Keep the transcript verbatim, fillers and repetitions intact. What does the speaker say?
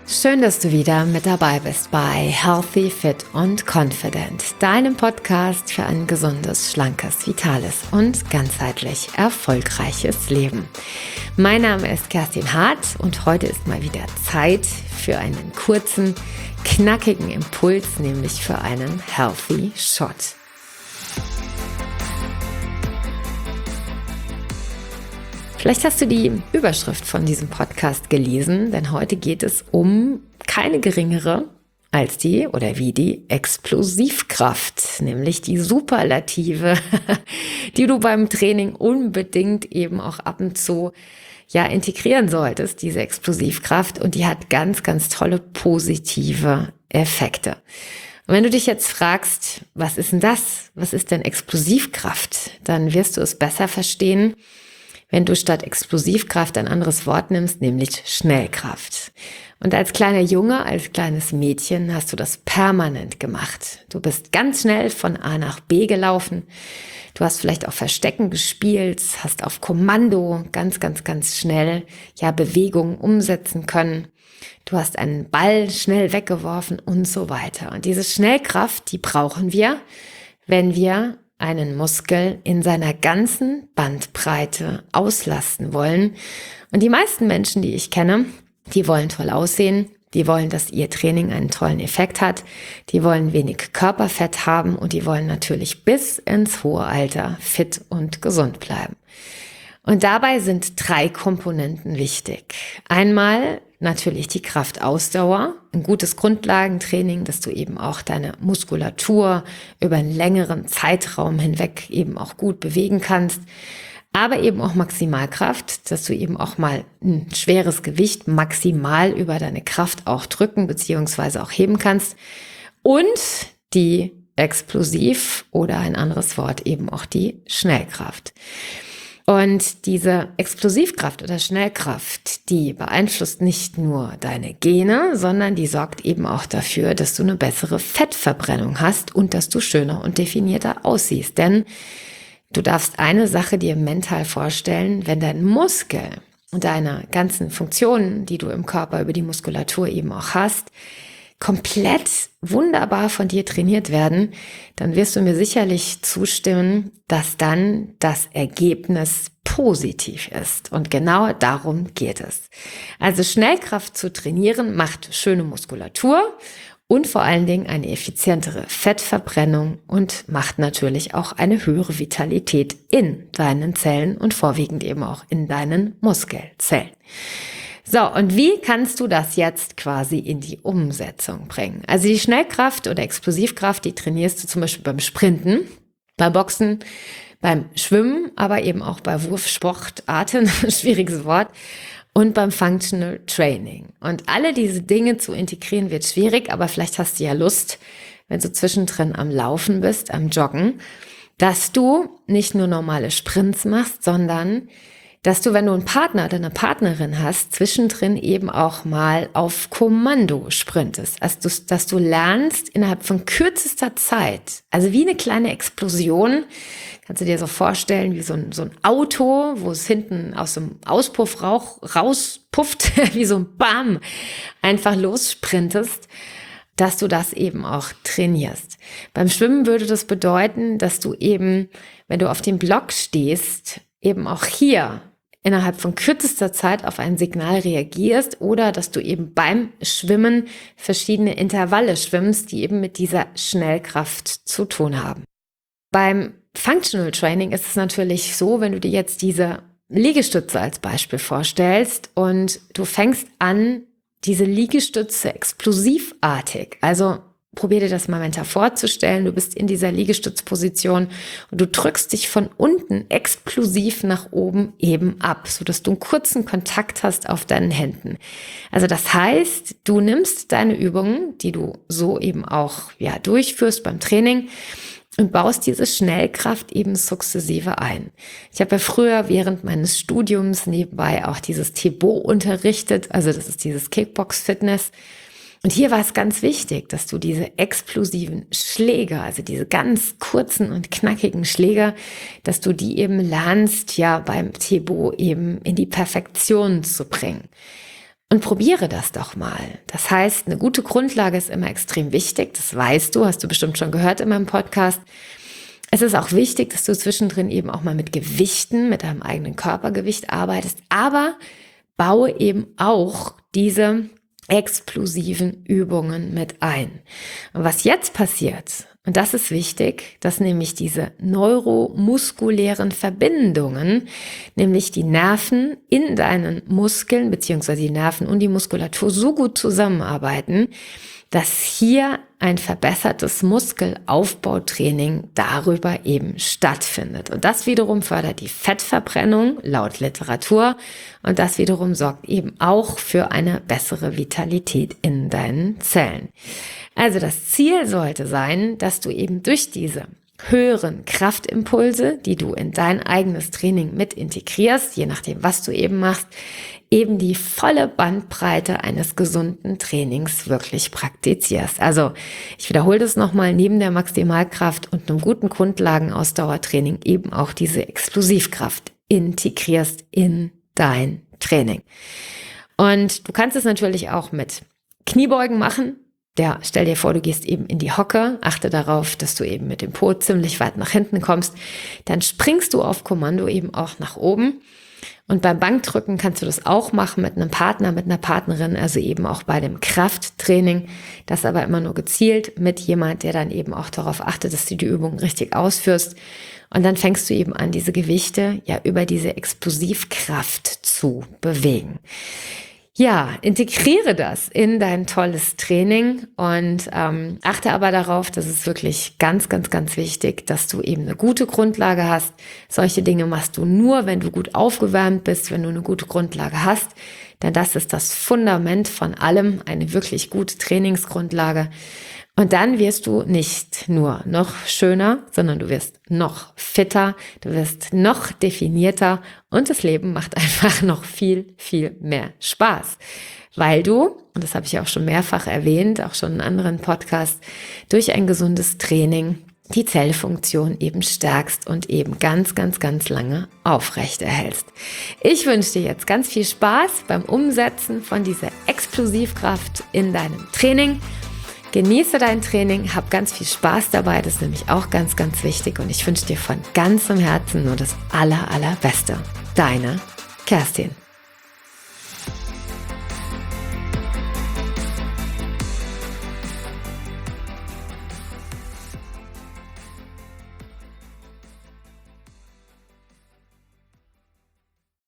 Schön, dass du wieder mit dabei bist bei Healthy, Fit und Confident, deinem Podcast für ein gesundes, schlankes, vitales und ganzheitlich erfolgreiches Leben. Mein Name ist Kerstin Hart und heute ist mal wieder Zeit für einen kurzen, knackigen Impuls, nämlich für einen Healthy Shot. Vielleicht hast du die Überschrift von diesem Podcast gelesen, denn heute geht es um keine geringere als die oder wie die Explosivkraft, nämlich die Superlative, die du beim Training unbedingt eben auch ab und zu ja integrieren solltest, diese Explosivkraft, und die hat ganz, ganz tolle positive Effekte. Und wenn du dich jetzt fragst, was ist denn das? Was ist denn Explosivkraft? Dann wirst du es besser verstehen, wenn du statt Explosivkraft ein anderes Wort nimmst, nämlich Schnellkraft. Und als kleiner Junge, als kleines Mädchen hast du das permanent gemacht. Du bist ganz schnell von A nach B gelaufen. Du hast vielleicht auch Verstecken gespielt, hast auf Kommando ganz, ganz, ganz schnell ja Bewegungen umsetzen können. Du hast einen Ball schnell weggeworfen und so weiter. Und diese Schnellkraft, die brauchen wir, wenn wir einen Muskel in seiner ganzen Bandbreite auslasten wollen. Und die meisten Menschen, die ich kenne, die wollen toll aussehen, die wollen, dass ihr Training einen tollen Effekt hat, die wollen wenig Körperfett haben und die wollen natürlich bis ins hohe Alter fit und gesund bleiben. Und dabei sind drei Komponenten wichtig. Einmal natürlich die Kraftausdauer, ein gutes Grundlagentraining, dass du eben auch deine Muskulatur über einen längeren Zeitraum hinweg eben auch gut bewegen kannst, aber eben auch Maximalkraft, dass du eben auch mal ein schweres Gewicht maximal über deine Kraft auch drücken bzw. auch heben kannst, und die Explosiv oder ein anderes Wort eben auch die Schnellkraft. Und diese Explosivkraft oder Schnellkraft, die beeinflusst nicht nur deine Gene, sondern die sorgt eben auch dafür, dass du eine bessere Fettverbrennung hast und dass du schöner und definierter aussiehst. Denn du darfst eine Sache dir mental vorstellen: Wenn dein Muskel und deine ganzen Funktionen, die du im Körper über die Muskulatur eben auch hast, komplett wunderbar von dir trainiert werden, dann wirst du mir sicherlich zustimmen, dass dann das Ergebnis positiv ist. Und genau darum geht es. Also Schnellkraft zu trainieren macht schöne Muskulatur und vor allen Dingen eine effizientere Fettverbrennung und macht natürlich auch eine höhere Vitalität in deinen Zellen und vorwiegend eben auch in deinen Muskelzellen. So, und wie kannst du das jetzt quasi in die Umsetzung bringen? Also die Schnellkraft oder Explosivkraft, die trainierst du zum Beispiel beim Sprinten, beim Boxen, beim Schwimmen, aber eben auch bei Wurfsportarten, schwieriges Wort, und beim Functional Training. Und alle diese Dinge zu integrieren wird schwierig, aber vielleicht hast du ja Lust, wenn du zwischendrin am Laufen bist, am Joggen, dass du nicht nur normale Sprints machst, sondern dass du, wenn du einen Partner oder eine Partnerin hast, zwischendrin eben auch mal auf Kommando sprintest. Also, dass du lernst innerhalb von kürzester Zeit, also wie eine kleine Explosion, kannst du dir so vorstellen, wie so ein, so ein Auto, wo es hinten aus dem Auspuffrauch rauspufft, wie so ein Bam, einfach lossprintest, dass du das eben auch trainierst. Beim Schwimmen würde das bedeuten, dass du eben, wenn du auf dem Block stehst, eben auch hier innerhalb von kürzester Zeit auf ein Signal reagierst oder dass du eben beim Schwimmen verschiedene Intervalle schwimmst, die eben mit dieser Schnellkraft zu tun haben. Beim Functional Training ist es natürlich so, wenn du dir jetzt diese Liegestütze als Beispiel vorstellst und du fängst an, diese Liegestütze explosivartig, also probier dir das mal mental vorzustellen. Du bist in dieser Liegestützposition und du drückst dich von unten explosiv nach oben eben ab, sodass du einen kurzen Kontakt hast auf deinen Händen. Also das heißt, du nimmst deine Übungen, die du so eben auch ja durchführst beim Training, und baust diese Schnellkraft eben sukzessive ein. Ich habe ja früher während meines Studiums nebenbei auch dieses Thibaut unterrichtet, also das ist dieses Kickbox-Fitness. Und hier war es ganz wichtig, dass du diese explosiven Schläge, also diese ganz kurzen und knackigen Schläge, dass du die eben lernst, ja beim Thibaut eben in die Perfektion zu bringen. Und probiere das doch mal. Das heißt, eine gute Grundlage ist immer extrem wichtig. Das weißt du, hast du bestimmt schon gehört in meinem Podcast. Es ist auch wichtig, dass du zwischendrin eben auch mal mit Gewichten, mit deinem eigenen Körpergewicht arbeitest. Aber baue eben auch diese explosiven Übungen mit ein. Und was jetzt passiert, und das ist wichtig, dass nämlich diese neuromuskulären Verbindungen, nämlich die Nerven in deinen Muskeln beziehungsweise die Nerven und die Muskulatur so gut zusammenarbeiten, dass hier ein verbessertes Muskelaufbautraining darüber eben stattfindet. Und das wiederum fördert die Fettverbrennung laut Literatur und das wiederum sorgt eben auch für eine bessere Vitalität in deinen Zellen. Also das Ziel sollte sein, dass du eben durch diese höheren Kraftimpulse, die du in dein eigenes Training mit integrierst, je nachdem, was du eben machst, eben die volle Bandbreite eines gesunden Trainings wirklich praktizierst. Also ich wiederhole das nochmal, neben der Maximalkraft und einem guten Grundlagenausdauertraining eben auch diese Explosivkraft integrierst in dein Training. Und du kannst es natürlich auch mit Kniebeugen machen. Ja, stell dir vor, du gehst eben in die Hocke, achte darauf, dass du eben mit dem Po ziemlich weit nach hinten kommst, dann springst du auf Kommando eben auch nach oben und beim Bankdrücken kannst du das auch machen mit einem Partner, mit einer Partnerin, also eben auch bei dem Krafttraining, das aber immer nur gezielt mit jemand, der dann eben auch darauf achtet, dass du die Übung richtig ausführst und dann fängst du eben an, diese Gewichte ja über diese Explosivkraft zu bewegen. Ja, integriere das in dein tolles Training und ähm, achte aber darauf, dass es wirklich ganz, ganz, ganz wichtig, dass du eben eine gute Grundlage hast. Solche Dinge machst du nur, wenn du gut aufgewärmt bist, wenn du eine gute Grundlage hast, denn das ist das Fundament von allem, eine wirklich gute Trainingsgrundlage. Und dann wirst du nicht nur noch schöner, sondern du wirst noch fitter, du wirst noch definierter und das Leben macht einfach noch viel, viel mehr Spaß. Weil du, und das habe ich auch schon mehrfach erwähnt, auch schon in anderen Podcasts, durch ein gesundes Training die Zellfunktion eben stärkst und eben ganz, ganz, ganz lange aufrecht erhältst. Ich wünsche dir jetzt ganz viel Spaß beim Umsetzen von dieser Explosivkraft in deinem Training. Genieße dein Training, hab ganz viel Spaß dabei, das ist nämlich auch ganz, ganz wichtig und ich wünsche dir von ganzem Herzen nur das aller, allerbeste. Deine Kerstin.